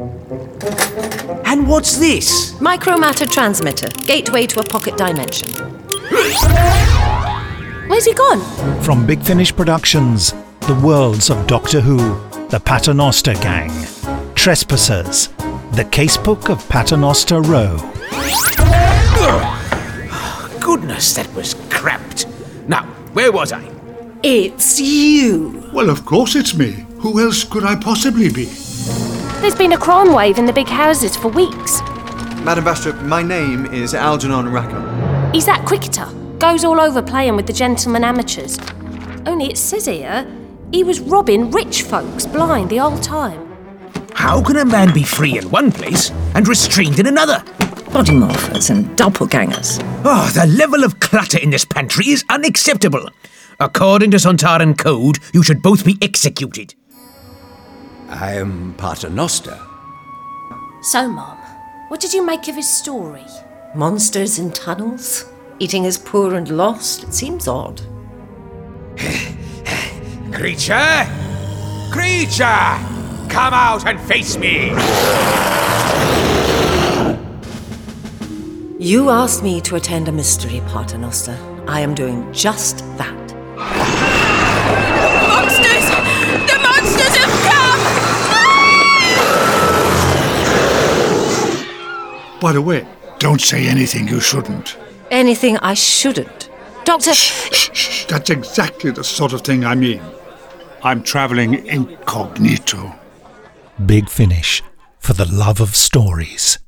And what's this? Micromatter transmitter, gateway to a pocket dimension. Where's he gone? From Big Finish Productions, the worlds of Doctor Who, the Paternoster Gang, Trespassers, the Casebook of Paternoster Row. Goodness, that was cramped. Now, where was I? It's you. Well, of course it's me. Who else could I possibly be? There's been a crime wave in the big houses for weeks. Madam Bastrop, my name is Algernon Rackham. He's that cricketer. Goes all over playing with the gentlemen amateurs. Only it says here, he was robbing rich folks blind the whole time. How can a man be free in one place and restrained in another? Body morphers and doppelgangers. Oh, the level of clutter in this pantry is unacceptable. According to Sontaran code, you should both be executed. I am Paternoster. So, Mom, what did you make of his story? Monsters in tunnels? Eating as poor and lost? It seems odd. Creature! Creature! Come out and face me! You asked me to attend a mystery, Paternoster. I am doing just that. Monsters! The monsters have come! By the way, don't say anything you shouldn't. Anything I shouldn't. Doctor... Shh. That's exactly the sort of thing I mean. I'm travelling incognito. Big Finish, for the love of stories.